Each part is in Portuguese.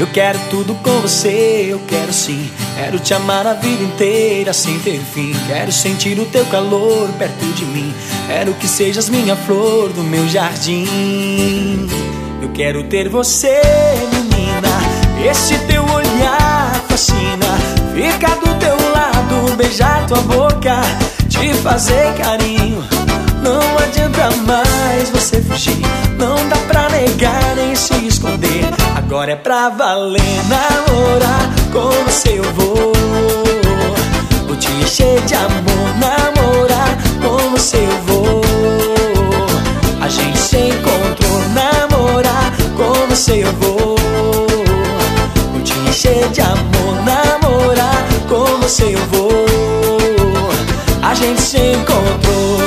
Eu quero tudo com você, eu quero sim. Quero te amar a vida inteira sem ter fim. Quero sentir o teu calor perto de mim. Quero que sejas minha flor do meu jardim. Eu quero ter você, menina. Esse teu olhar fascina. Ficar do teu lado, beijar tua boca, te fazer carinho. Não adianta mais você fugir. Não dá pra negar nem se esconder. Agora é pra valer namorar. Com você eu vou te encher de amor. Namorar com você eu vou. A gente se encontrou. Namorar com você eu vou te encher de amor. Namorar com você eu vou. A gente se encontrou.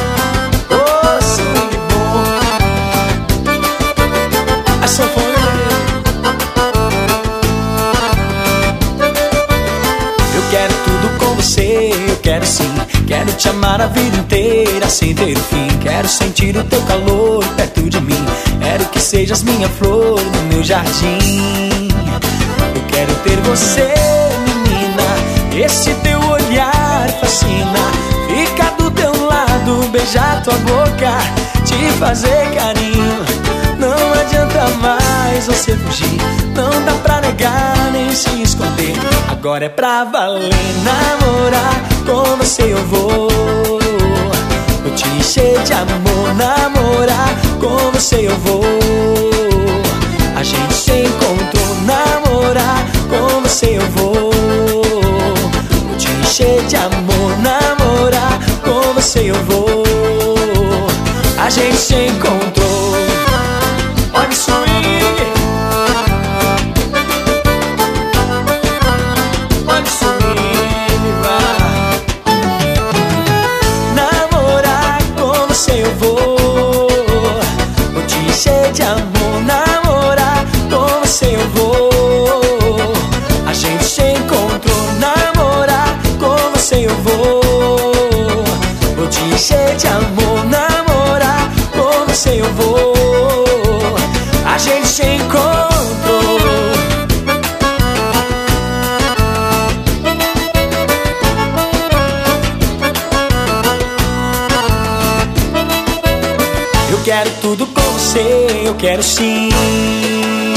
Eu quero sim, quero te amar a vida inteira sem ter fim. Quero sentir o teu calor perto de mim. Quero que sejas minha flor no meu jardim. Eu quero ter você, menina. Esse teu olhar fascina. Ficar do teu lado, beijar tua boca, te fazer carinho. Não adianta mais você fugir. Não dá pra negar nem se esconder. Agora é pra valer namorar. Com você eu vou te encher de amor. Namorar com você eu vou. A gente se encontrou. Namorar com você eu vou te encher de amor. Namorar com você eu vou. A gente se encontrou. Olha isso aí. Olha isso aí, vai. Namorar com você eu vou te encher de amor. Namorar com você eu vou. A gente se encontrou. Namorar com você eu vou te encher de amor. Namorar com você eu vou. A gente se encontrou. Eu quero tudo com você, eu quero sim.